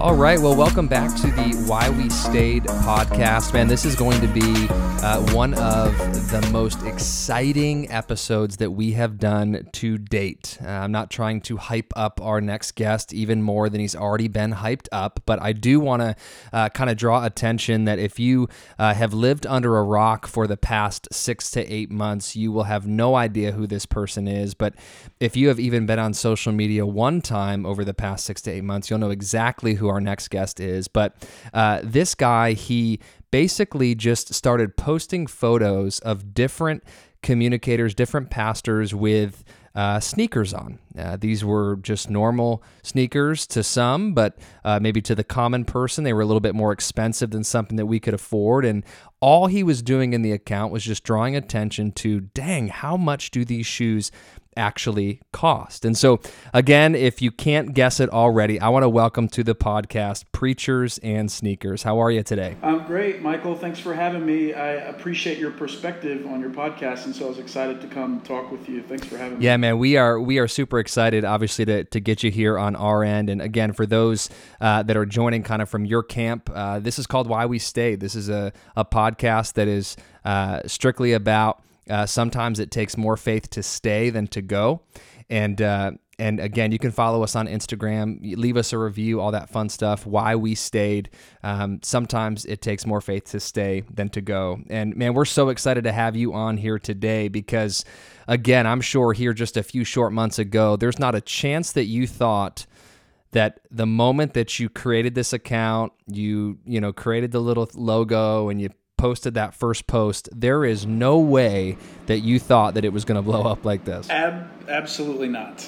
All right, well, welcome back to the Why We Stayed podcast. Man, this is going to be one of the most exciting episodes that we have done to date. I'm not trying to hype up our next guest even more than he's already been hyped up, but I do want to kind of draw attention that if you have lived under a rock for the past 6 to 8 months, you will have no idea who this person is. But if you have even been on social media one time over the past 6 to 8 months, you'll know exactly who our next guest is. But this guy, he basically just started posting photos of different communicators, different pastors with sneakers on. These were just normal sneakers to some, but maybe to the common person, they were a little bit more expensive than something that we could afford. And all he was doing in the account was just drawing attention to, dang, how much do these shoes actually cost? And so, again, if you can't guess it already, I want to welcome to the podcast Preachers and Sneakers. How are you today? I'm great, Michael. Thanks for having me. I appreciate your perspective on your podcast, and so I was excited to come talk with you. Thanks for having me. Yeah, man, we are super excited, obviously, to get you here on our end. And again, for those that are joining kind of from your camp, this is called Why We Stayed. This is a podcast that is strictly about sometimes it takes more faith to stay than to go. And again, you can follow us on Instagram, leave us a review, all that fun stuff, Why We Stayed. Sometimes it takes more faith to stay than to go. And man, we're so excited to have you on here today because, again, I'm sure here just a few short months ago, there's not a chance that you thought that the moment that you created this account, you created the little logo and you posted that first post, there is no way that you thought that it was going to blow up like this. Absolutely not.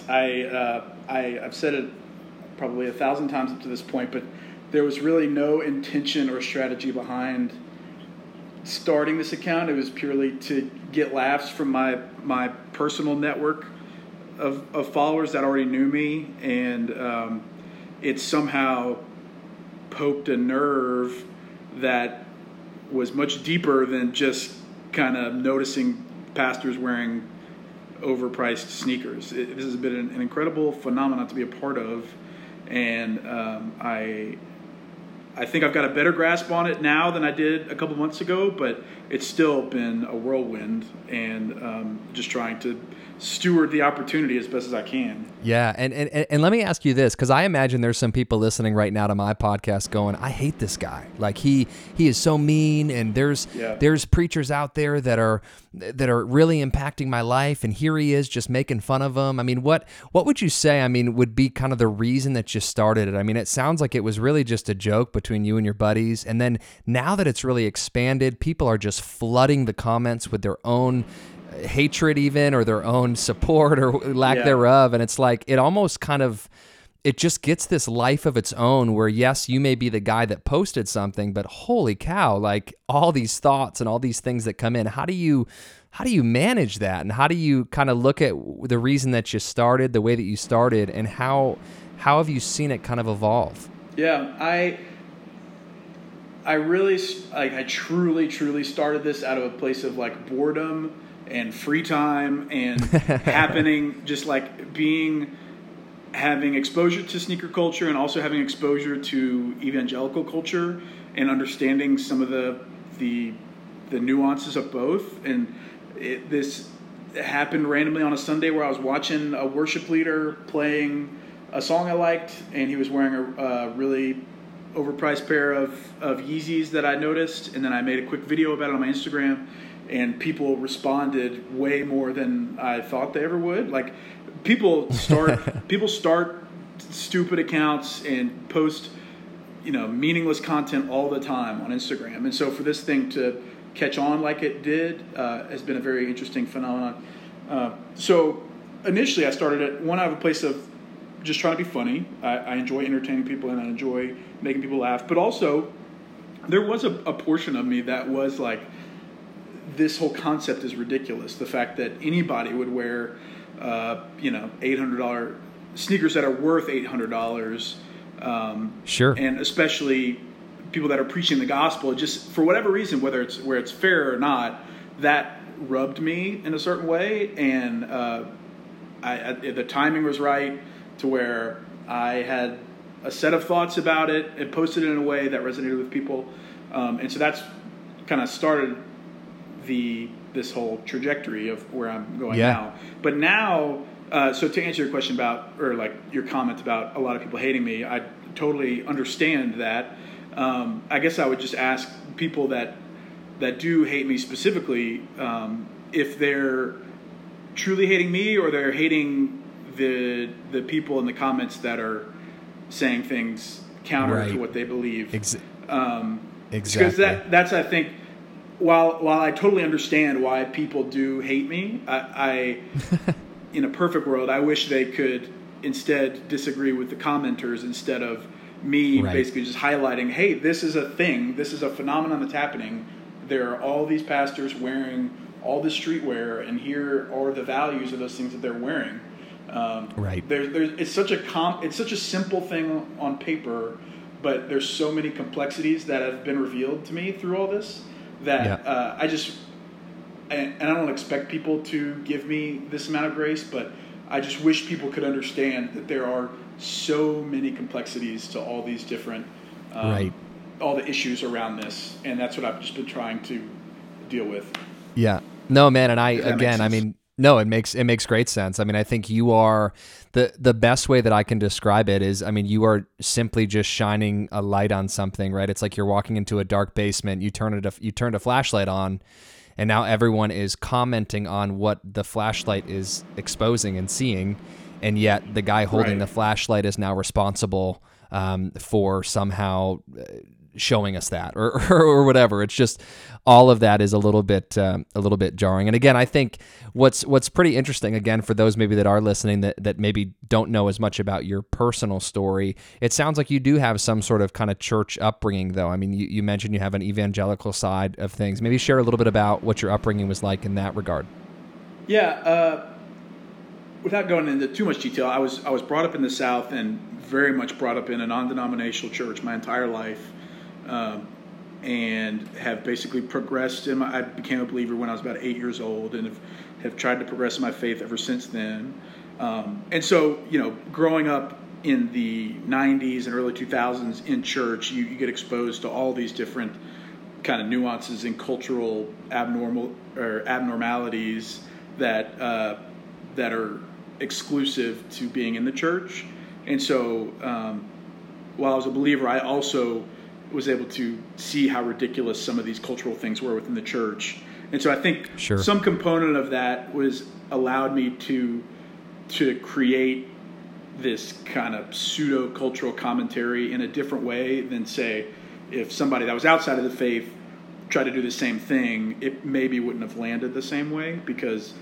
I've said it probably 1,000 times up to this point, but there was really no intention or strategy behind starting this account. It was purely to get laughs from my personal network of followers that already knew me, and it somehow poked a nerve that was much deeper than just kind of noticing pastors wearing overpriced sneakers. This has been an incredible phenomenon to be a part of, and I think I've got a better grasp on it now than I did a couple months ago, but it's still been a whirlwind, and just trying to steward the opportunity as best as I can. Yeah, and let me ask you this, because I imagine there's some people listening right now to my podcast going, I hate this guy. Like he is so mean, and there's preachers out there that are really impacting my life, and here he is just making fun of them. I mean, what would you say, would be kind of the reason that you started it? I mean, it sounds like it was really just a joke between you and your buddies, and then now that it's really expanded, people are just flooding the comments with their own hatred even, or their own support or lack thereof. And it's like, it almost kind of, it just gets this life of its own where, yes, you may be the guy that posted something, but holy cow, like all these thoughts and all these things that come in, how do you manage that? And how do you kind of look at the reason that you started, the way that you started, and how have you seen it kind of evolve? Yeah, I really, I truly started this out of a place of like boredom and free time and just like having exposure to sneaker culture and also having exposure to evangelical culture and understanding some of the nuances of both. And this happened randomly on a Sunday where I was watching a worship leader playing a song I liked, and he was wearing a really overpriced pair of Yeezys that I noticed, and then I made a quick video about it on my Instagram, and people responded way more than I thought they ever would. Like, people start stupid accounts and post, meaningless content all the time on Instagram. And so for this thing to catch on like it did has been a very interesting phenomenon. So initially I started it, one, out of a place of just trying to be funny. I enjoy entertaining people and I enjoy making people laugh. But also, there was a portion of me that was like, this whole concept is ridiculous. The fact that anybody would wear, $800 sneakers that are worth $800. Sure. And especially people that are preaching the gospel, just for whatever reason, whether it's fair or not, that rubbed me in a certain way. And the timing was right to where I a set of thoughts about it and posted it in a way that resonated with people. And so that's kind of started this whole trajectory of where I'm going now. But now, so to answer your question about, or like your comment about a lot of people hating me, I totally understand that. I guess I would just ask people that do hate me specifically, if they're truly hating me or they're hating the people in the comments that are saying things counter to what they believe. Exactly. Because that's I think, while I totally understand why people do hate me, I in a perfect world, I wish they could instead disagree with the commenters instead of me basically just highlighting, hey, this is a thing, this is a phenomenon that's happening. There are all these pastors wearing all this streetwear, and here are the values of those things that they're wearing. It's such a simple thing on paper, but there's so many complexities that have been revealed to me through all this that I don't expect people to give me this amount of grace, but I just wish people could understand that there are so many complexities to all these different, all the issues around this, and that's what I've just been trying to deal with. Yeah. No, man, and I mean, no, it makes great sense. I mean, I think you are the best way that I can describe it is, I mean, you are simply just shining a light on something, right? It's like you're walking into a dark basement, you turned a flashlight on, and now everyone is commenting on what the flashlight is exposing and seeing, and yet the guy holding the flashlight is now responsible for somehow showing us that or whatever. It's just all of that is a little bit jarring. And again, I think what's pretty interesting, again, for those maybe that are listening that maybe don't know as much about your personal story, it sounds like you do have some sort of kind of church upbringing, though. I mean, you mentioned you have an evangelical side of things. Maybe share a little bit about what your upbringing was like in that regard. Yeah. Without going into too much detail, I was brought up in the South and very much brought up in a non-denominational church my entire life. And have basically progressed I became a believer when I was about 8 years old, and have tried to progress in my faith ever since then. And so, growing up in the 90s and early 2000s in church, you get exposed to all these different kind of nuances and cultural abnormalities that are exclusive to being in the church. And so, while I was a believer, I also was able to see how ridiculous some of these cultural things were within the church. And so I think some component of that was allowed me to create this kind of pseudo-cultural commentary in a different way than, say, if somebody that was outside of the faith tried to do the same thing, it maybe wouldn't have landed the same way, because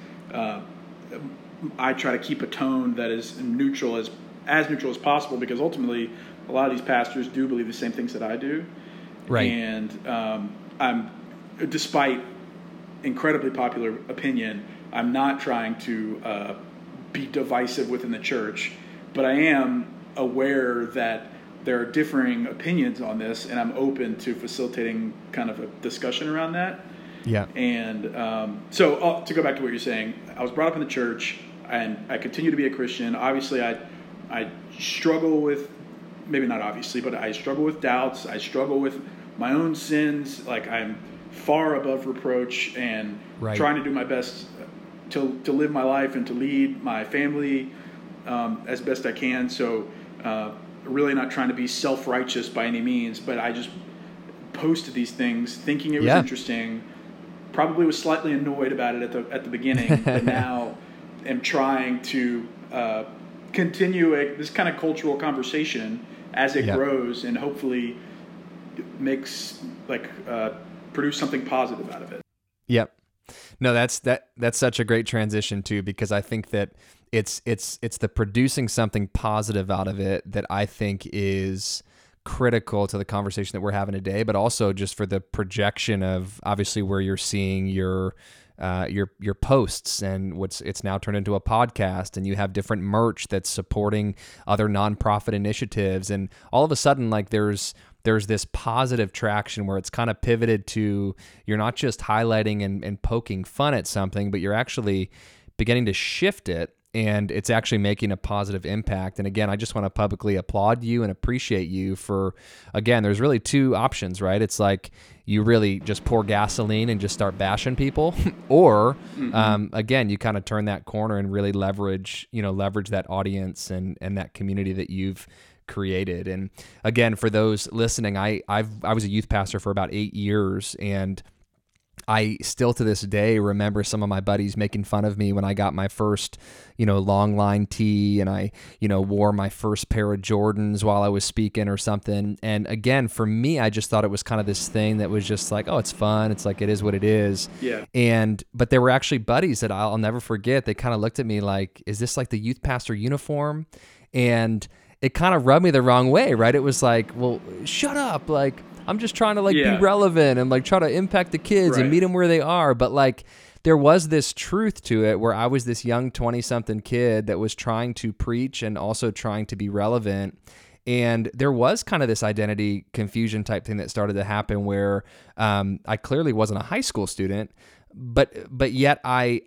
I try to keep a tone that is neutral as neutral as possible, because ultimately a lot of these pastors do believe the same things that I do. Right. And I'm, despite incredibly popular opinion, I'm not trying to be divisive within the church, but I am aware that there are differing opinions on this, and I'm open to facilitating kind of a discussion around that. Yeah. And so to go back to what you're saying, I was brought up in the church, and I continue to be a Christian. Obviously, I struggle with, maybe not obviously, but I struggle with doubts. I struggle with my own sins. Like, I'm far above reproach and trying to do my best to live my life and to lead my family as best I can. So really not trying to be self-righteous by any means, but I just posted these things thinking it was interesting. Probably was slightly annoyed about it at the beginning, but now am trying to continue this kind of cultural conversation as it grows, and hopefully makes produce something positive out of it. Yep. No, that's such a great transition too, because I think that it's the producing something positive out of it that I think is critical to the conversation that we're having today, but also just for the projection of obviously where you're seeing your posts, and it's now turned into a podcast, and you have different merch that's supporting other nonprofit initiatives, and all of a sudden, like, there's this positive traction where it's kind of pivoted to, you're not just highlighting and poking fun at something, but you're actually beginning to shift it and it's actually making a positive impact. And again, I just want to publicly applaud you and appreciate you for, again, there's really two options, right? It's like you really just pour gasoline and just start bashing people, or again, you kind of turn that corner and really leverage that audience and that community that you've created. And again, for those listening, I was a youth pastor for about 8 years, and I still to this day remember some of my buddies making fun of me when I got my first, long line tee, and I, wore my first pair of Jordans while I was speaking or something. And again, for me, I just thought it was kind of this thing that was just like, oh, it's fun. It's like, it is what it is. Yeah. But there were actually buddies that I'll never forget. They kind of looked at me like, is this like the youth pastor uniform? And it kind of rubbed me the wrong way, right? It was like, well, shut up. Like, I'm just trying to be relevant and like try to impact the kids and meet them where they are. But like, there was this truth to it where I was this young 20-something kid that was trying to preach and also trying to be relevant. And there was kind of this identity confusion type thing that started to happen where I clearly wasn't a high school student, but yet I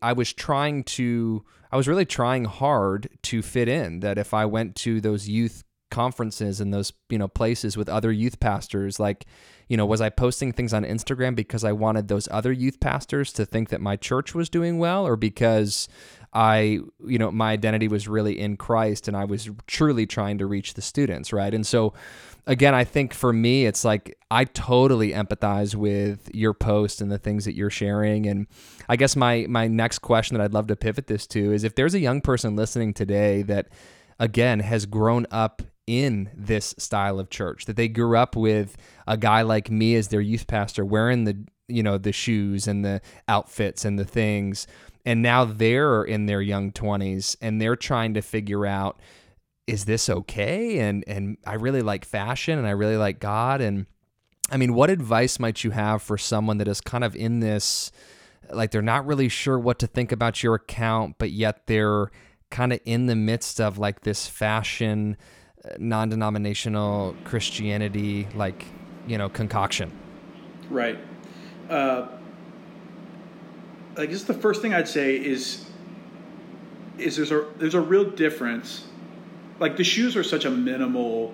was really trying hard to fit in. That if I went to those youth conferences and those places with other youth pastors, like was I posting things on Instagram because I wanted those other youth pastors to think that my church was doing well, or because my identity was really in Christ and I was truly trying to reach the students, right? And so again, I think for me, it's like I totally empathize with your post and the things that you're sharing. And I guess my next question that I'd love to pivot this to is, if there's a young person listening today that again has grown up in this style of church, that they grew up with a guy like me as their youth pastor wearing the shoes and the outfits and the things, and now they're in their young 20s and they're trying to figure out, is this okay? And I really like fashion and I really like God. And I mean, what advice might you have for someone that is kind of in this, like they're not really sure what to think about your account, but yet they're kind of in the midst of like this fashion, non-denominational Christianity, concoction? Right. I guess the first thing I'd say is there's a real difference. Like, the shoes are such a minimal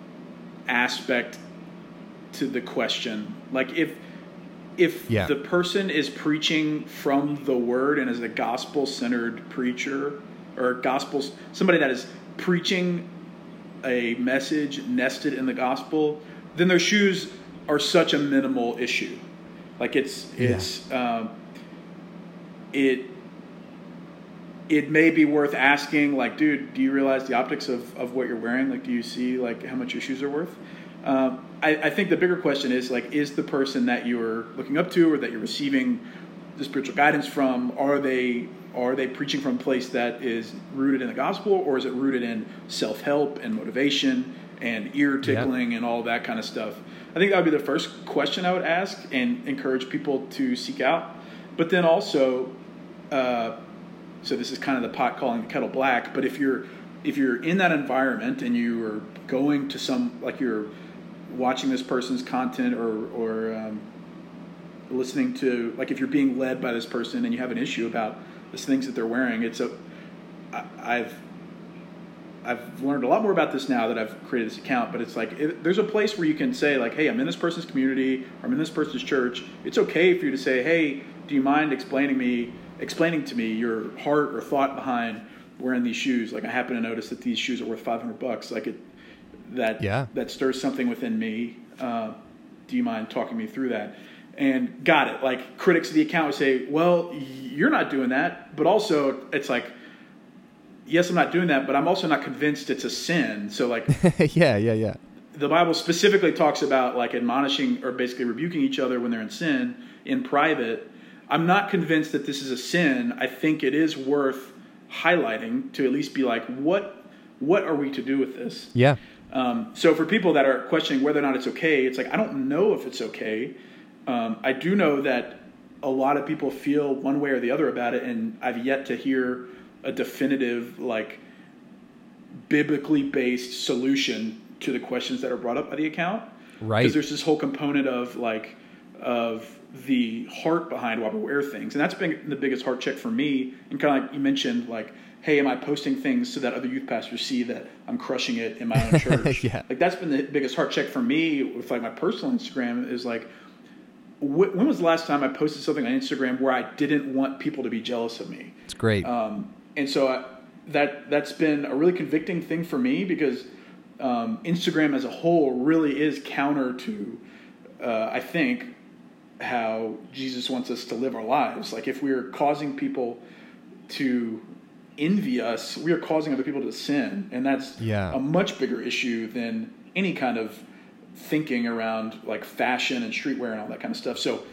aspect to the question. Like, if the person is preaching from the word and is a gospel-centered preacher, or somebody that is preaching a message nested in the gospel, then their shoes are such a minimal issue. Like, it may be worth asking, like, dude, do you realize the optics of what you're wearing? Like, do you see like how much your shoes are worth? I think the bigger question is, like, is the person that you're looking up to or that you're receiving the spiritual guidance from, are they preaching from a place that is rooted in the gospel, or is it rooted in self-help and motivation and ear tickling and all that kind of stuff? I think that would be the first question I would ask and encourage people to seek out. But then also, so this is kind of the pot calling the kettle black, but if you're in that environment and you are going to you're watching this person's content or listening to, like, if you're being led by this person and you have an issue about the things that they're wearing, I've learned a lot more about this now that I've created this account, but it's like, there's a place where you can say, like, hey, I'm in this person's community, or I'm in this person's church. It's okay for you to say, hey, do you mind explaining to me your heart or thought behind wearing these shoes? Like, I happen to notice that these shoes are worth $500. Like, that stirs something within me. Do you mind talking me through that? And got it. Like, critics of the account would say, well, you're not doing that. But also, it's like, yes, I'm not doing that, but I'm also not convinced it's a sin. So, like, yeah. The Bible specifically talks about, like, admonishing or basically rebuking each other when they're in sin in private. I'm not convinced that this is a sin. I think it is worth highlighting to at least be like, what are we to do with this? Yeah. So for people that are questioning whether or not it's okay, it's like, I don't know if it's okay. I do know that a lot of people feel one way or the other about it, and I've yet to hear a definitive, like, biblically based solution to the questions that are brought up by the account. Right. Because there's this whole component of the heart behind why we wear things. And that's been the biggest heart check for me. And kind of like you mentioned, like, hey, am I posting things so that other youth pastors see that I'm crushing it in my own church? Yeah. Like, that's been the biggest heart check for me with like my personal Instagram is like, when was the last time I posted something on Instagram where I didn't want people to be jealous of me? It's great. And so that's been a really convicting thing for me because Instagram as a whole really is counter to, I think, how Jesus wants us to live our lives. Like if we're causing people to envy us, we are causing other people to sin. And that's a much bigger issue than any kind of thinking around like fashion and streetwear and all that kind of stuff. So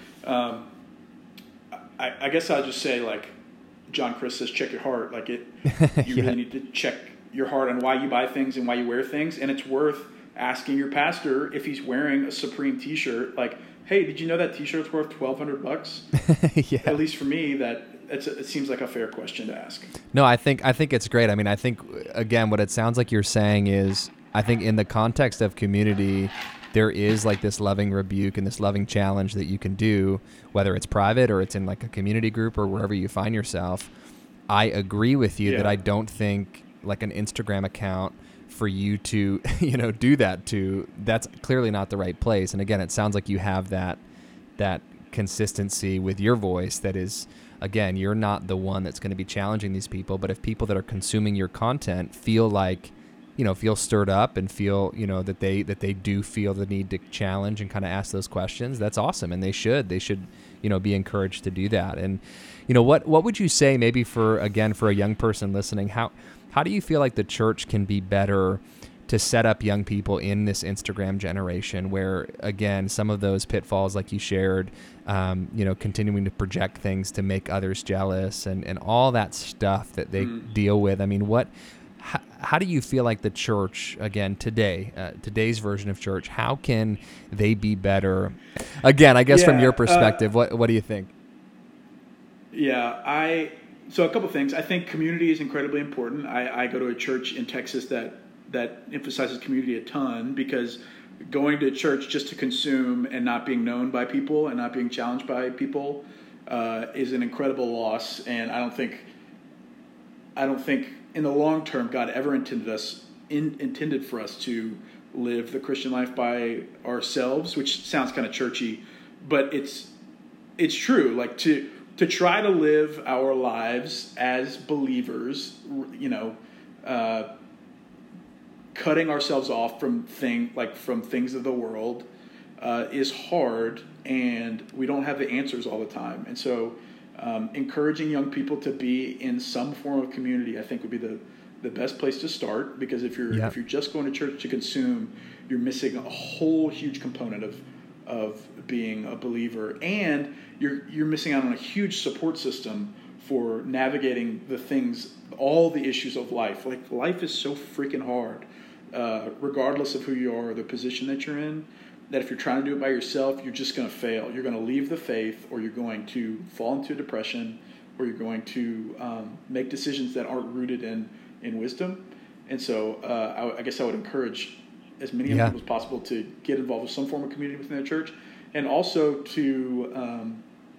I guess I'll just say, like John Chris says, check your heart. Like you really need to check your heart on why you buy things and why you wear things. And it's worth asking your pastor if he's wearing a Supreme t-shirt, like, hey, did you know that t-shirt's worth $1,200? Yeah. At least for me, it seems like a fair question to ask. No, I think it's great. I mean, I think, again, what it sounds like you're saying is, I think in the context of community, there is like this loving rebuke and this loving challenge that you can do, whether it's private or it's in like a community group or wherever you find yourself. I agree with you that I don't think like an Instagram account for you to, do that to, that's clearly not the right place. And again, it sounds like you have that consistency with your voice that is, again, you're not the one that's going to be challenging these people, but if people that are consuming your content feel like, feel stirred up and feel, that they do feel the need to challenge and kind of ask those questions, that's awesome. And they should, be encouraged to do that. And, what would you say maybe for a young person listening, how do you feel like the church can be better to set up young people in this Instagram generation where, again, some of those pitfalls like you shared, continuing to project things to make others jealous and all that stuff that they deal with? I mean, how do you feel like the church, again, today's version of church, how can they be better? Again, I guess from your perspective, what do you think? Yeah, so a couple things. I think community is incredibly important. I go to a church in Texas that emphasizes community a ton, because going to church just to consume and not being known by people and not being challenged by people is an incredible loss. And I don't think in the long term God ever intended for us to live the Christian life by ourselves, which sounds kind of churchy, but it's true. Like to try to live our lives as believers, cutting ourselves off from things of the world is hard, and we don't have the answers all the time. And so encouraging young people to be in some form of community, I think, would be the best place to start, because if you're just going to church to consume, you're missing a whole huge component of being a believer, and you're missing out on a huge support system for navigating all the issues of life. Like, life is so freaking hard, regardless of who you are or the position that you're in, that if you're trying to do it by yourself, you're just going to fail. You're going to leave the faith, or you're going to fall into depression, or you're going to make decisions that aren't rooted in wisdom. And so I guess I would encourage as many young people as possible to get involved with some form of community within their church, and also to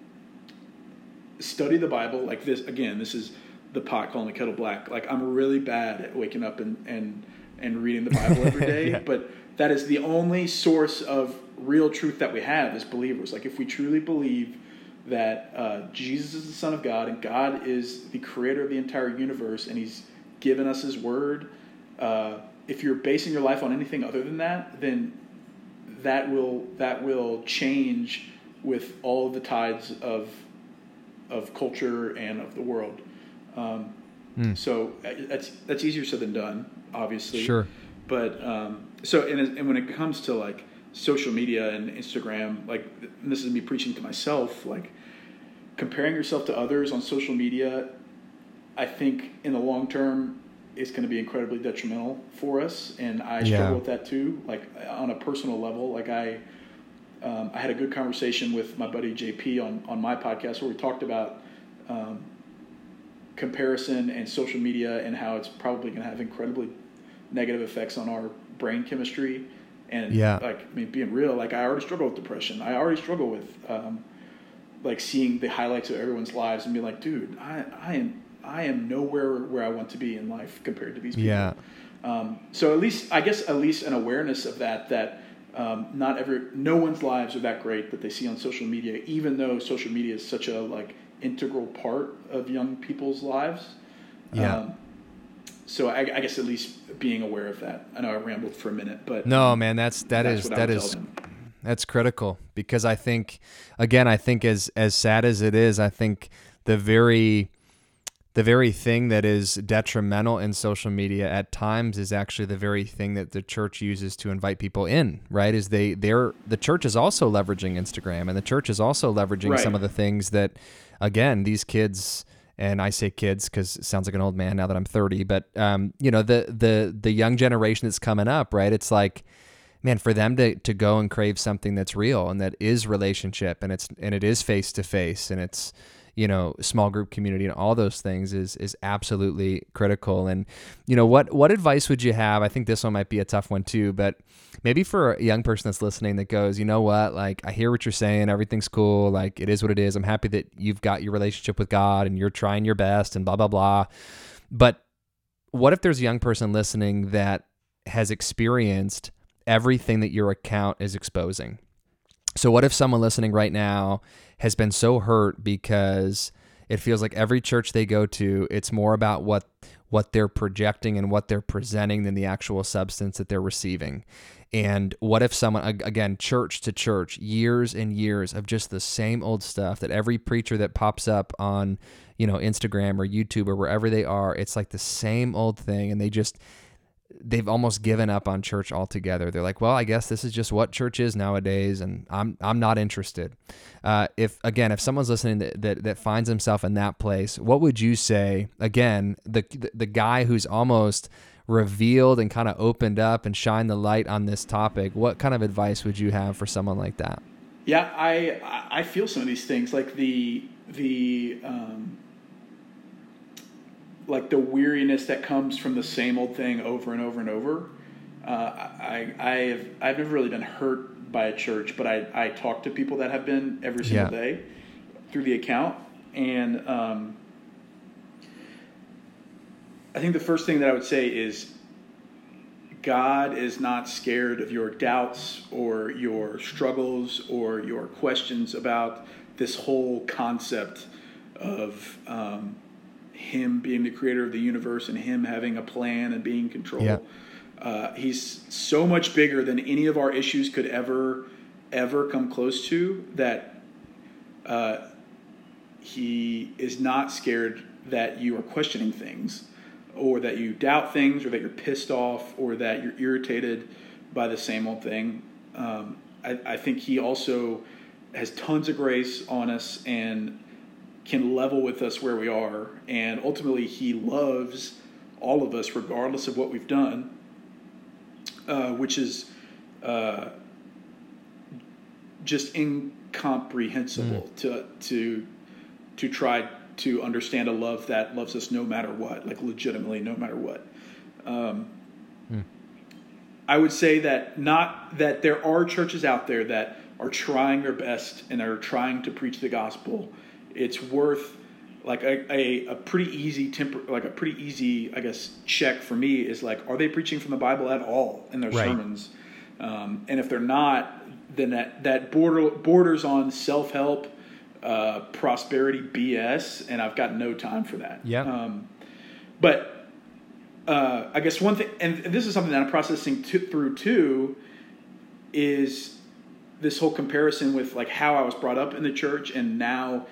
study the Bible. Like this, again, this is the pot calling the kettle black. Like, I'm really bad at waking up and reading the Bible every day, but that is the only source of real truth that we have as believers. Like, if we truly believe that Jesus is the Son of God and God is the creator of the entire universe and he's given us his word, if you're basing your life on anything other than that, then that will change with all of the tides of culture and of the world. So that's easier said than done, obviously. Sure. But and when it comes to like social media and Instagram, like, and this is me preaching to myself, like, comparing yourself to others on social media, I think in the long term is going to be incredibly detrimental for us. And I struggle with that too, like on a personal level. Like I had a good conversation with my buddy JP on my podcast where we talked about comparison and social media and how it's probably going to have incredibly negative effects on our brain chemistry. And like, I mean, being real, like, I already struggle with depression. I already struggle with like seeing the highlights of everyone's lives and being like, dude, I am nowhere where I want to be in life compared to these people. Yeah. So at least an awareness of that no one's lives are that great that they see on social media, even though social media is such a like integral part of young people's lives. Yeah. So I guess at least being aware of that. I know I rambled for a minute, but no, man, that's critical, because I think as sad as it is, I think the very thing that is detrimental in social media at times is actually the very thing that the church uses to invite people in, right? Is the church is also leveraging Instagram, and the church is also leveraging some of the things that, again, these kids, and I say kids because it sounds like an old man now that I'm 30, but the young generation that's coming up, right? It's like, man, for them to go and crave something that's real and that is relationship, and it is face to face, and it's, small group community, and all those things is absolutely critical. And, what advice would you have? I think this one might be a tough one too, but maybe for a young person that's listening that goes, you know what, like, I hear what you're saying. Everything's cool. Like, it is what it is. I'm happy that you've got your relationship with God and you're trying your best and blah, blah, blah. But what if there's a young person listening that has experienced everything that your account is exposing? So what if someone listening right now has been so hurt because it feels like every church they go to, it's more about what they're projecting and what they're presenting than the actual substance that they're receiving? And what if someone, again, church to church, years and years of just the same old stuff that every preacher that pops up on, Instagram or YouTube or wherever they are, it's like the same old thing, and they've almost given up on church altogether. They're like, well, I guess this is just what church is nowadays, and I'm not interested. If someone's listening that finds himself in that place, what would you say? Again, the guy who's almost revealed and kind of opened up and shined the light on this topic, what kind of advice would you have for someone like that? Yeah, I feel some of these things, like the weariness that comes from the same old thing over and over and over. I've never really been hurt by a church, but I talk to people that have been every single day through the account. And I think the first thing that I would say is God is not scared of your doubts or your struggles or your questions about this whole concept of Him being the creator of the universe and Him having a plan and being in control. Yeah. He's so much bigger than any of our issues could ever come close to, that He is not scared that you are questioning things, or that you doubt things, or that you're pissed off, or that you're irritated by the same old thing. I think He also has tons of grace on us and can level with us where we are. And ultimately, He loves all of us regardless of what we've done, which is just incomprehensible to try to understand a love that loves us no matter what, like legitimately no matter what. I would say that there are churches out there that are trying their best and are trying to preach the gospel. It's worth like a pretty easy I guess check for me is like, are they preaching from the Bible at all in their sermons? And if they're not, then that borders on self-help, prosperity BS, and I've got no time for that. Yeah. But I guess one thing, and this is something that I'm processing through too, is this whole comparison with like how I was brought up in the church and now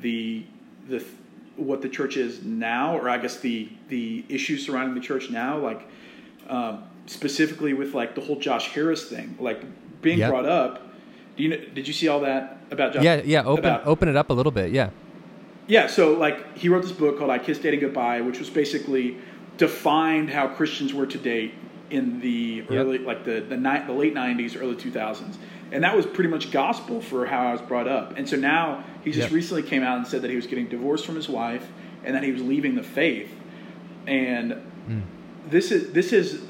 what the church is now, or I guess the issues surrounding the church now, like specifically with like the whole Josh Harris thing, like being brought up. Did you see all that about Josh? Yeah. Open it up a little bit. Yeah. Yeah. So like he wrote this book called I Kissed Dating Goodbye, which was basically defined how Christians were to date in the early, like the late 90s, early 2000s. And that was pretty much gospel for how I was brought up. And so now he just recently came out and said that he was getting divorced from his wife and that he was leaving the faith. And this is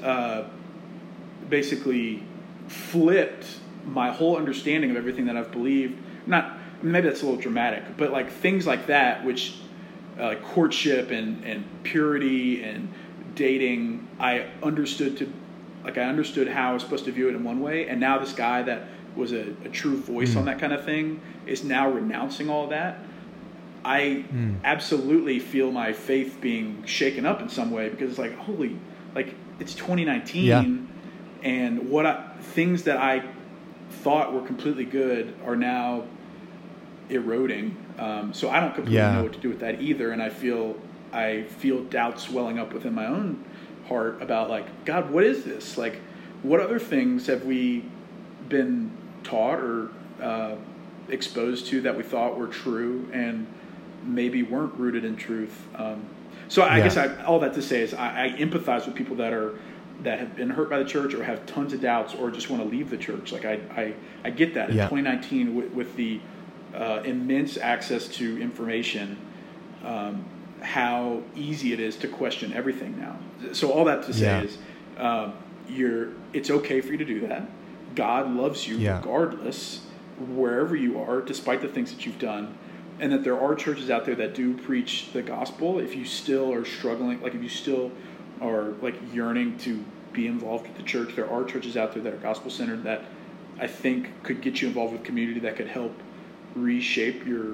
basically flipped my whole understanding of everything that I've believed. Not maybe that's a little dramatic, but like things like that, which like courtship and purity and dating, I understood how I was supposed to view it in one way, and now this guy that was a true voice on that kind of thing is now renouncing all of that. I absolutely feel my faith being shaken up in some way, because it's like, holy, like it's 2019, and things that I thought were completely good are now eroding. So I don't completely know what to do with that either, and I feel doubt swelling up within my own heart about like, God, what is this? Like, what other things have we been taught or exposed to that we thought were true and maybe weren't rooted in truth? So I guess all that to say is I empathize with people that have been hurt by the church or have tons of doubts or just want to leave the church. Like I get that in 2019 with the immense access to information, how easy it is to question everything now. So all that to say is it's okay for you to do that. God loves you regardless, wherever you are, despite the things that you've done. And that there are churches out there that do preach the gospel. If you still are struggling, like if you still are like yearning to be involved with the church, there are churches out there that are gospel-centered that I think could get you involved with community that could help reshape your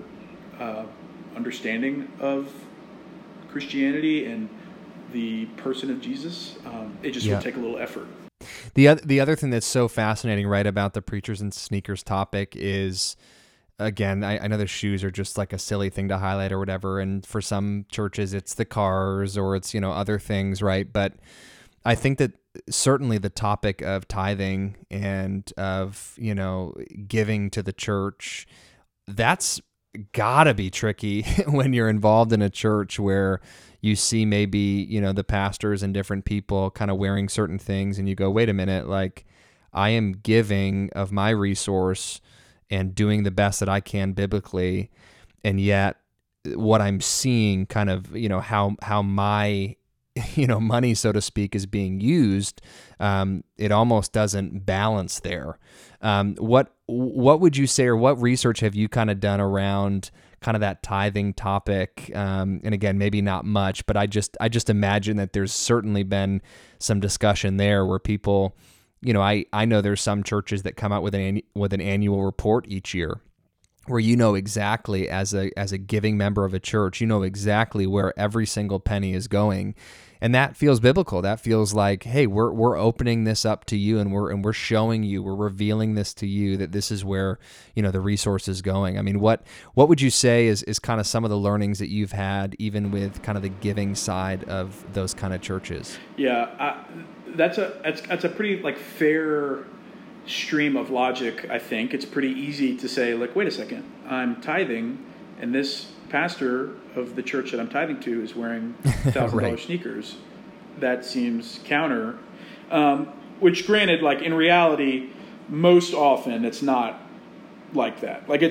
understanding of Christianity and the person of Jesus. It just would take a little effort. The other thing that's so fascinating, right, about the preachers and sneakers topic is, again, I know the shoes are just like a silly thing to highlight or whatever, and for some churches it's the cars or it's, other things, right? But I think that certainly the topic of tithing and of, giving to the church, that's gotta be tricky when you're involved in a church where you see maybe, the pastors and different people kind of wearing certain things, and you go, wait a minute, like I am giving of my resource and doing the best that I can biblically, and yet what I'm seeing kind of, how my, money, so to speak, is being used, it almost doesn't balance there. What would you say, or what research have you kind of done around kind of that tithing topic? And again, maybe not much, but I just imagine that there's certainly been some discussion there where people, I know there's some churches that come out with an annual report each year where exactly, as a giving member of a church, exactly where every single penny is going. And that feels biblical. That feels like, hey, we're opening this up to you, and we're showing you, we're revealing this to you, that this is where, the resource is going. I mean, what would you say is kind of some of the learnings that you've had, even with kind of the giving side of those kind of churches? Yeah, that's a pretty like fair stream of logic. I think it's pretty easy to say, like, wait a second, I'm tithing, and this pastor of the church that I'm tithing to is wearing $1,000 sneakers. That seems counter. Which, granted, like in reality, most often it's not like that. Like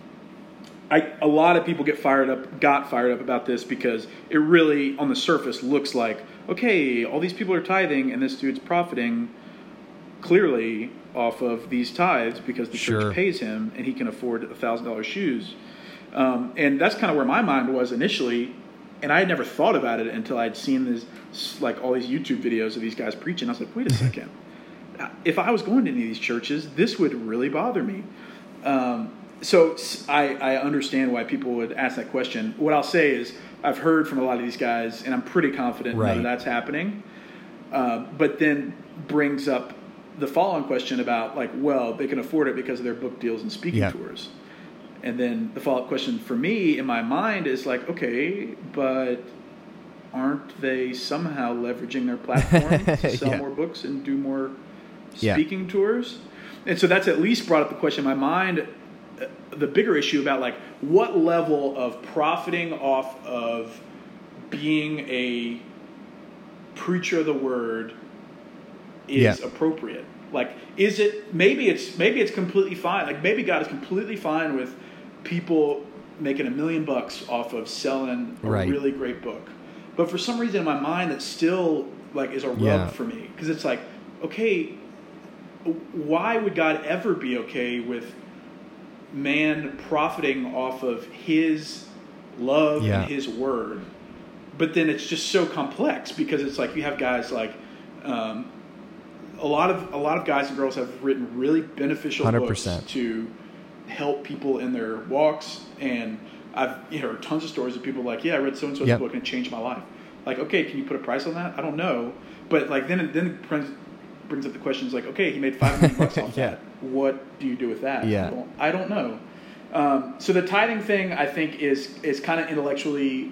a lot of people got fired up about this because it really, on the surface, looks like, okay, all these people are tithing and this dude's profiting clearly off of these tithes because the church pays him and he can afford $1,000 shoes. And that's kind of where my mind was initially, and I had never thought about it until I'd seen this, like all these YouTube videos of these guys preaching. I was like, wait a second. If I was going to any of these churches, this would really bother me. So I understand why people would ask that question. What I'll say is I've heard from a lot of these guys, and I'm pretty confident none of that's happening. But then brings up the follow-on question about, like, well, they can afford it because of their book deals and speaking tours. And then the follow-up question for me in my mind is like, okay, but aren't they somehow leveraging their platform to sell more books and do more speaking tours? And so that's at least brought up the question in my mind, the bigger issue about like what level of profiting off of being a preacher of the word is appropriate. Like, is it, maybe it's completely fine. Like, maybe God is completely fine with people making $1 million off of selling a really great book. But for some reason in my mind, that still like is a rub for me. Because it's like, okay, why would God ever be okay with man profiting off of his love and his word. But then it's just so complex because it's like you have guys like a lot of guys and girls have written really beneficial 100%. books to help people in their walks, and I've heard tons of stories of people like, I read so and so's book and it changed my life. Like, okay, can you put a price on that? I don't know, but like then it brings up the questions like, okay, he made $5 million off that. What do you do with that? Yeah. I don't know. So the tithing thing, I think, is kind of intellectually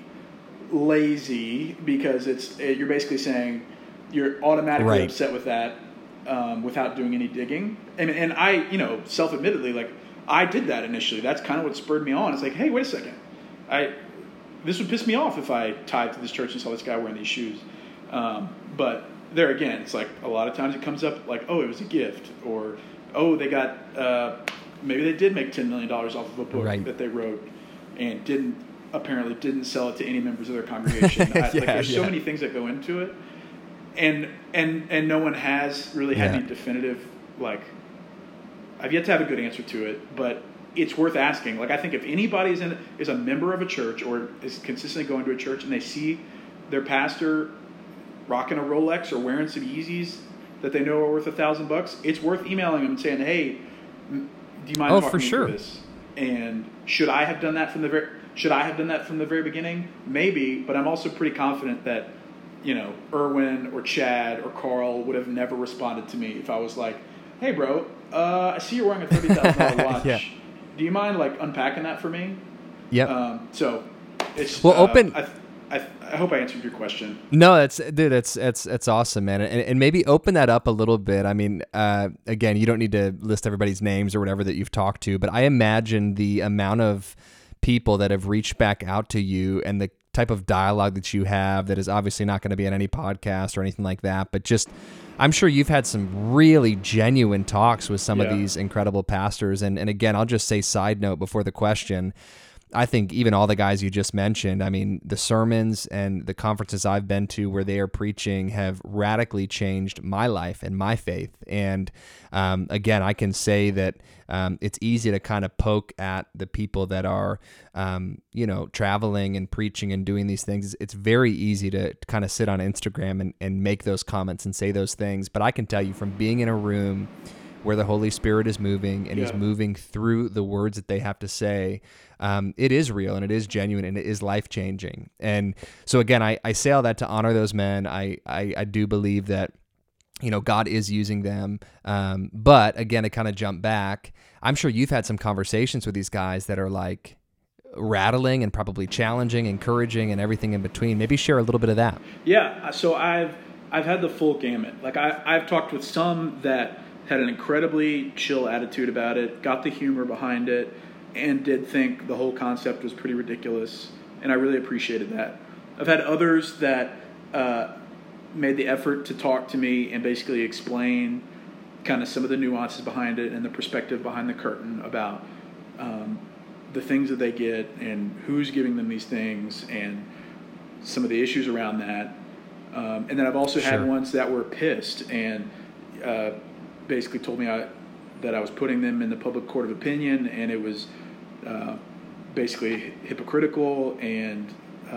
lazy because you're basically saying you're automatically upset with that without doing any digging. And I, self-admittedly, like I did that initially. That's kind of what spurred me on. It's like, hey, wait a second. This would piss me off if I tithed to this church and saw this guy wearing these shoes. But there again, it's like a lot of times it comes up like, oh, it was a gift, or oh, they got maybe they did make $10 million off of a book that they wrote and didn't sell it to any members of their congregation. There's so many things that go into it, and no one has really had any definitive, like, I've yet to have a good answer to it, but it's worth asking. Like, I think if anybody is a member of a church or is consistently going to a church and they see their pastor rocking a Rolex or wearing some Yeezys that they know are worth $1,000, it's worth emailing them and saying, hey, do you mind talking me through this? And should I have done that from the very beginning? Maybe, but I'm also pretty confident that, Erwin or Chad or Carl would have never responded to me if I was like, hey, bro, I see you're wearing a $30,000 watch. Do you mind like unpacking that for me? Yep. So it's open. I hope I answered your question. No, that's awesome, man. And maybe open that up a little bit. I mean, again, you don't need to list everybody's names or whatever that you've talked to, but I imagine the amount of people that have reached back out to you and the type of dialogue that you have that is obviously not going to be on any podcast or anything like that, but just I'm sure you've had some really genuine talks with some of these incredible pastors. And again, I'll just say side note before the question, I think even all the guys you just mentioned, I mean, the sermons and the conferences I've been to where they are preaching have radically changed my life and my faith. And again, I can say that it's easy to kind of poke at the people that are, traveling and preaching and doing these things. It's very easy to kind of sit on Instagram and make those comments and say those things. But I can tell you from being in a room where the Holy Spirit is moving and he's moving through the words that they have to say, it is real and it is genuine and it is life-changing. And so again, I say all that to honor those men. I do believe that, God is using them. But again, to kind of jump back, I'm sure you've had some conversations with these guys that are like rattling and probably challenging, encouraging, and everything in between. Maybe share a little bit of that. Yeah. So I've had the full gamut. Like I've talked with some that had an incredibly chill attitude about it, got the humor behind it, and did think the whole concept was pretty ridiculous, and I really appreciated that. I've had others that made the effort to talk to me and basically explain kind of some of the nuances behind it and the perspective behind the curtain about the things that they get and who's giving them these things and some of the issues around that. And then I've also had ones that were pissed and basically told me that I was putting them in the public court of opinion, and it was basically hypocritical, and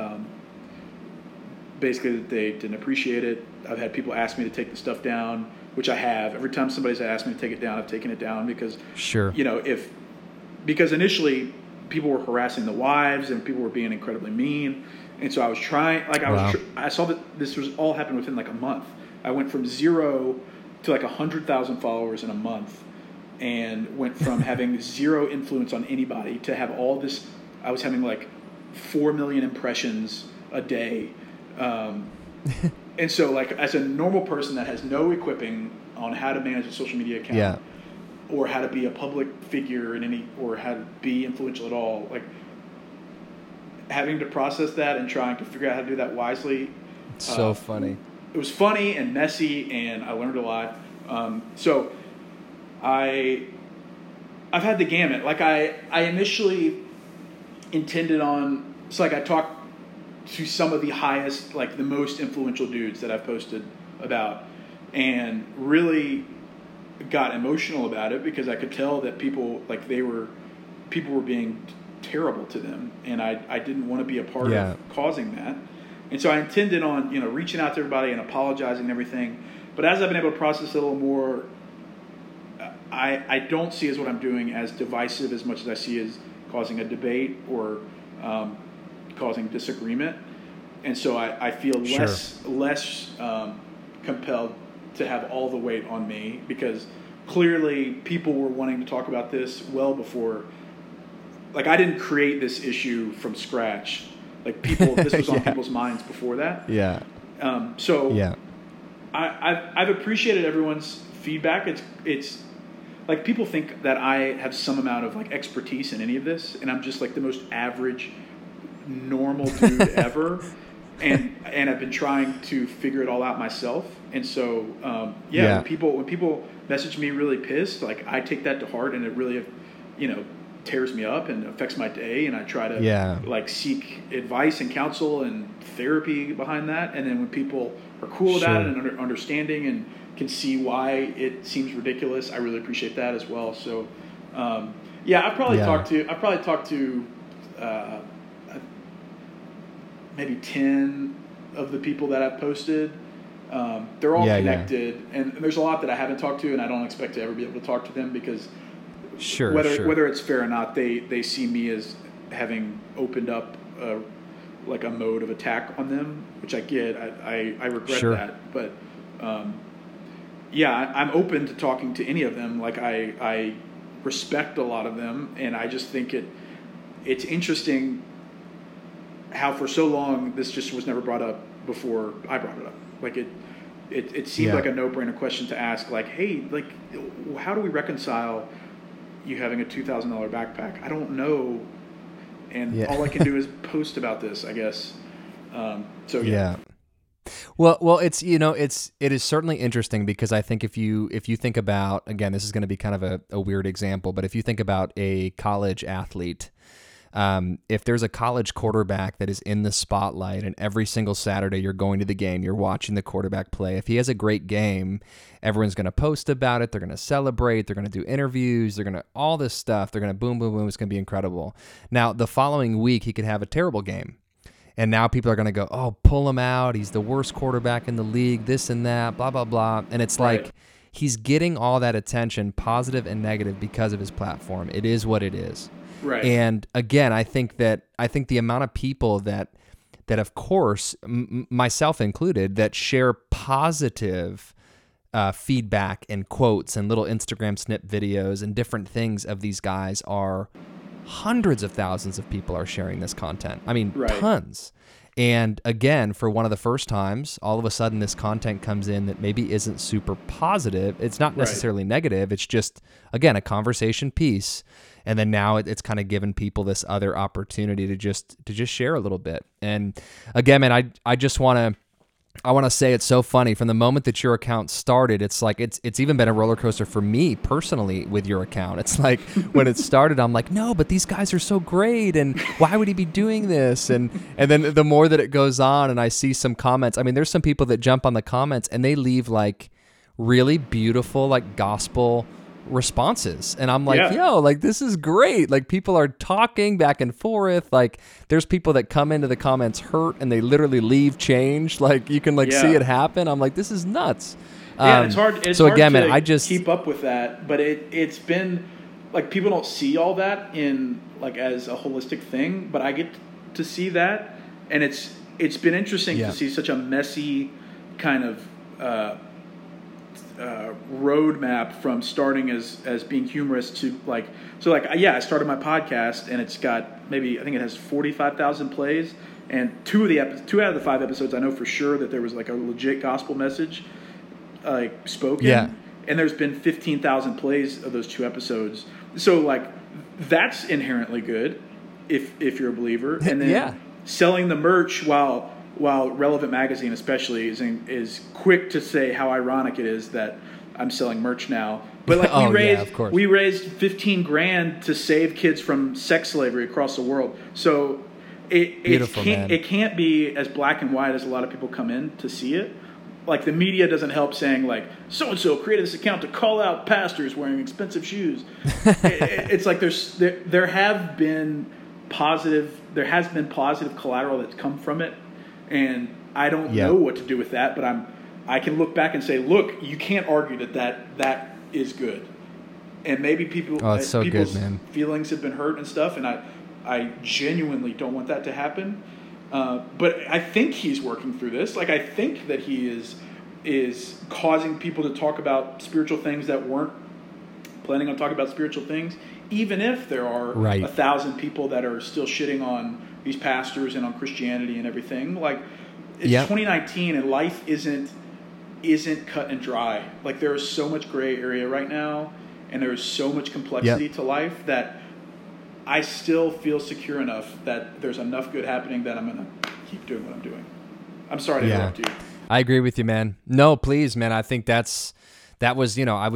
basically that they didn't appreciate it. I've had people ask me to take the stuff down, which I have. Every time somebody's asked me to take it down, I've taken it down because because initially people were harassing the wives and people were being incredibly mean, and so I was trying. I saw that this was all happened within like a month. I went from 0 to like 100,000 followers in a month, and went from having zero influence on anybody to have all this. I was having like 4 million impressions a day. And so like as a normal person that has no equipping on how to manage a social media account or how to be a public figure or how to be influential at all, like having to process that and trying to figure out how to do that wisely. It's so funny. It was funny and messy, and I learned a lot. So I've had the gamut. Like I initially intended on, so like I talked to some of the highest, like the most influential dudes that I've posted about, and really got emotional about it because I could tell that people, like, they were people were being terrible to them, and I didn't want to be a part of causing that. And so I intended on, reaching out to everybody and apologizing and everything. But as I've been able to process it a little more, I don't see as what I'm doing as divisive as much as I see as causing a debate or causing disagreement. And so I feel less compelled to have all the weight on me, because clearly people were wanting to talk about this well before. Like, I didn't create this issue from scratch. Like, this was on people's minds before that. Yeah. I've appreciated everyone's feedback. It's like, people think that I have some amount of like expertise in any of this, and I'm just like the most average, normal dude ever. And I've been trying to figure it all out myself. And so, when people message me really pissed, like, I take that to heart, and it really, tears me up and affects my day. And I try to like seek advice and counsel and therapy behind that. And then when people are cool about it and understanding and can see why it seems ridiculous, I really appreciate that as well. So, I've probably talked to maybe 10 of the people that I've posted. They're all connected, and there's a lot that I haven't talked to, and I don't expect to ever be able to talk to them, because whether it's fair or not, they see me as having opened up a mode of attack on them, which I get. I regret that, but I'm open to talking to any of them. Like, I respect a lot of them, and I just think it's interesting how for so long this just was never brought up before I brought it up. Like, it seemed like a no-brainer question to ask. Like, hey, like, how do we reconcile you having a $2,000 backpack? I don't know, and all I can do is post about this, I guess. Well, it is certainly interesting, because I think if you think about, again, this is going to be kind of a weird example, but if you think about a college athlete, if there's a college quarterback that is in the spotlight, and every single Saturday you're going to the game, you're watching the quarterback play, if he has a great game, everyone's going to post about it, they're going to celebrate, they're going to do interviews, they're going to all this stuff, they're going to boom, boom, boom, it's going to be incredible. Now, the following week, he could have a terrible game. And now people are going to go, oh, pull him out, he's the worst quarterback in the league, this and that, blah, blah, blah. And it's like, he's getting all that attention, positive and negative, because of his platform. It is what it is. Right. And again, I think the amount of people that of course, myself included, that share positive feedback and quotes and little Instagram snip videos and different things of these guys are hundreds of thousands of people are sharing this content. I mean, tons. And again, for one of the first times, all of a sudden this content comes in that maybe isn't super positive. It's not necessarily negative. It's just, again, a conversation piece. And then now it's kind of given people this other opportunity to just share a little bit. And again, man, I want to say it's so funny. From the moment that your account started, it's like it's even been a roller coaster for me personally with your account. It's like when it started, I'm like, no, but these guys are so great, and why would he be doing this? And then the more that it goes on, and I see some comments. I mean, there's some people that jump on the comments and they leave like really beautiful, like gospel responses, and I'm like, yo, like, this is great. Like, people are talking back and forth. Like, there's people that come into the comments hurt and they literally leave changed. Like, you can see it happen. I'm like, this is nuts. It's hard. It's hard to I just keep up with that, but it's been like, people don't see all that in like as a holistic thing, but I get to see that, and it's been interesting to see such a messy kind of roadmap from starting as being humorous to I started my podcast, and it's got maybe, I think it has 45,000 plays, and two out of the 5 episodes I know for sure that there was like a legit gospel message like spoken, and there's been 15,000 plays of those 2 episodes. So like, that's inherently good if you're a believer. And then selling the merch while Relevant Magazine especially is quick to say how ironic it is that I'm selling merch now. But like, we raised $15,000 to save kids from sex slavery across the world. So it can't be as black and white as a lot of people come in to see it. like the media doesn't help saying like so and so created this account to call out pastors wearing expensive shoes. It's like there has been positive collateral that's come from it, and I don't know what to do with that, but I can look back and say, look, you can't argue that is good, and maybe people's feelings have been hurt and stuff, and I genuinely don't want that to happen. But I think he's working through this. Like, I think that he is causing people to talk about spiritual things that weren't planning on talking about spiritual things, even if there are 1,000 people that are still shitting on these pastors and on Christianity and everything. Like, it's 2019 and life isn't cut and dry. Like, there is so much gray area right now, and there is so much complexity to life that I still feel secure enough that there's enough good happening that I'm going to keep doing what I'm doing. I'm sorry to interrupt you. I agree with you, man. No, please, man. I think that was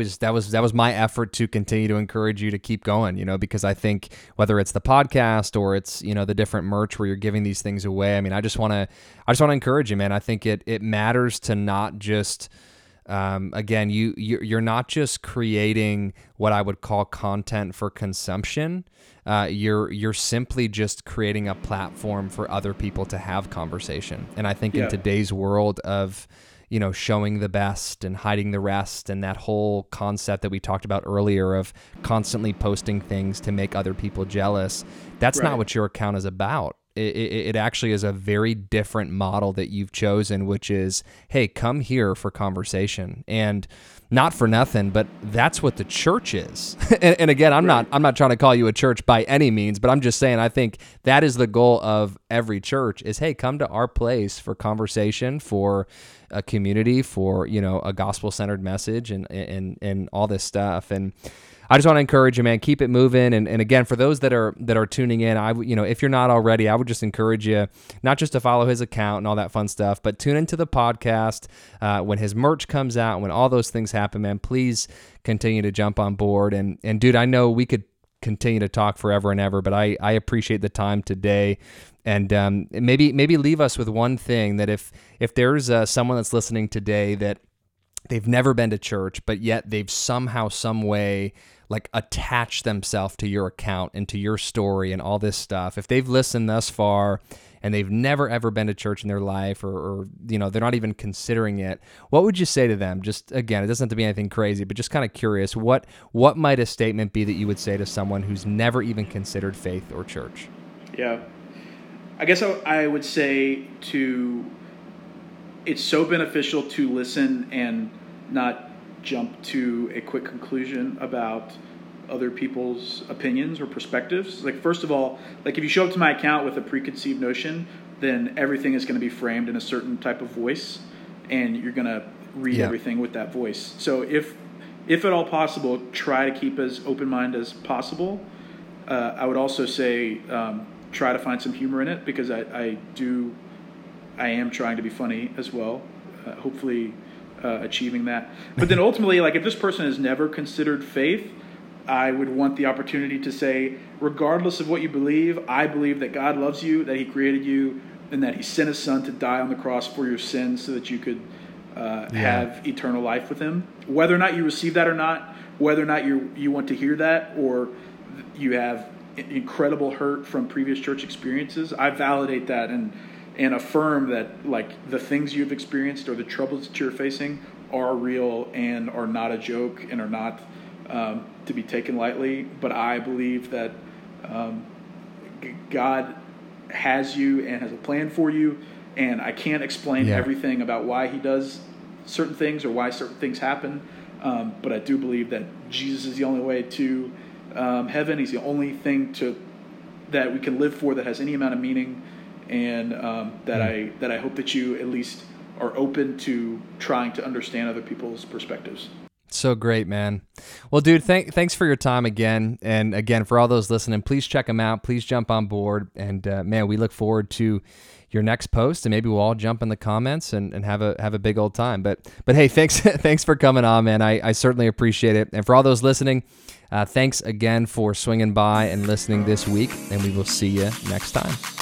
my effort to continue to encourage you to keep going, because I think whether it's the podcast or it's, the different merch where you're giving these things away. I mean, I just want to encourage you, man. I think it matters to not just, again, you're not just creating what I would call content for consumption. You're simply just creating a platform for other people to have conversation. And I think in today's world of, showing the best and hiding the rest, and that whole concept that we talked about earlier of constantly posting things to make other people jealous, that's not what your account is about. It actually is a very different model that you've chosen, which is, hey, come here for conversation. And not for nothing, but that's what the church is. and again, I'm not trying to call you a church by any means, but I'm just saying I think that is the goal of every church is, hey, come to our place for conversation, for a community, for, a gospel-centered message and all this stuff. And I just want to encourage you, man, keep it moving. And again, for those that are tuning in, if you're not already, I would just encourage you not just to follow his account and all that fun stuff, but tune into the podcast when his merch comes out, when all those things happen, man. Please continue to jump on board. And dude, I know we could continue to talk forever and ever, but I appreciate the time today. And maybe leave us with one thing, that if there's someone that's listening today that they've never been to church, but yet they've somehow, some way, like attached themselves to your account and to your story and all this stuff. If they've listened thus far and they've never ever been to church in their life, or they're not even considering it, what would you say to them? Just again, it doesn't have to be anything crazy, but just kind of curious, what might a statement be that you would say to someone who's never even considered faith or church? Yeah. I guess I would say it's so beneficial to listen and not jump to a quick conclusion about other people's opinions or perspectives. Like, first of all, like if you show up to my account with a preconceived notion, then everything is going to be framed in a certain type of voice, and you're going to read everything with that voice. So if at all possible, try to keep as open-minded as possible. I would also say try to find some humor in it, because I am trying to be funny as well, hopefully achieving that. But then ultimately, like if this person has never considered faith, I would want the opportunity to say, regardless of what you believe, I believe that God loves you, that he created you, and that he sent his son to die on the cross for your sins so that you could have eternal life with him. Whether or not you receive that or not, whether or not you want to hear that, or you have incredible hurt from previous church experiences, I validate that and affirm that, like, the things you've experienced or the troubles that you're facing are real and are not a joke and are not to be taken lightly. But I believe that God has you and has a plan for you, and I can't explain everything about why he does certain things or why certain things happen, but I do believe that Jesus is the only way to heaven. He's the only thing that we can live for that has any amount of meaning. And that I hope that you at least are open to trying to understand other people's perspectives. So great, man. Well, dude, thanks for your time again. And again, for all those listening, please check them out. Please jump on board. And man, we look forward to your next post, and maybe we'll all jump in the comments and have a big old time. But hey, thanks for coming on, man. I certainly appreciate it. And for all those listening, thanks again for swinging by and listening this week, and we will see you next time.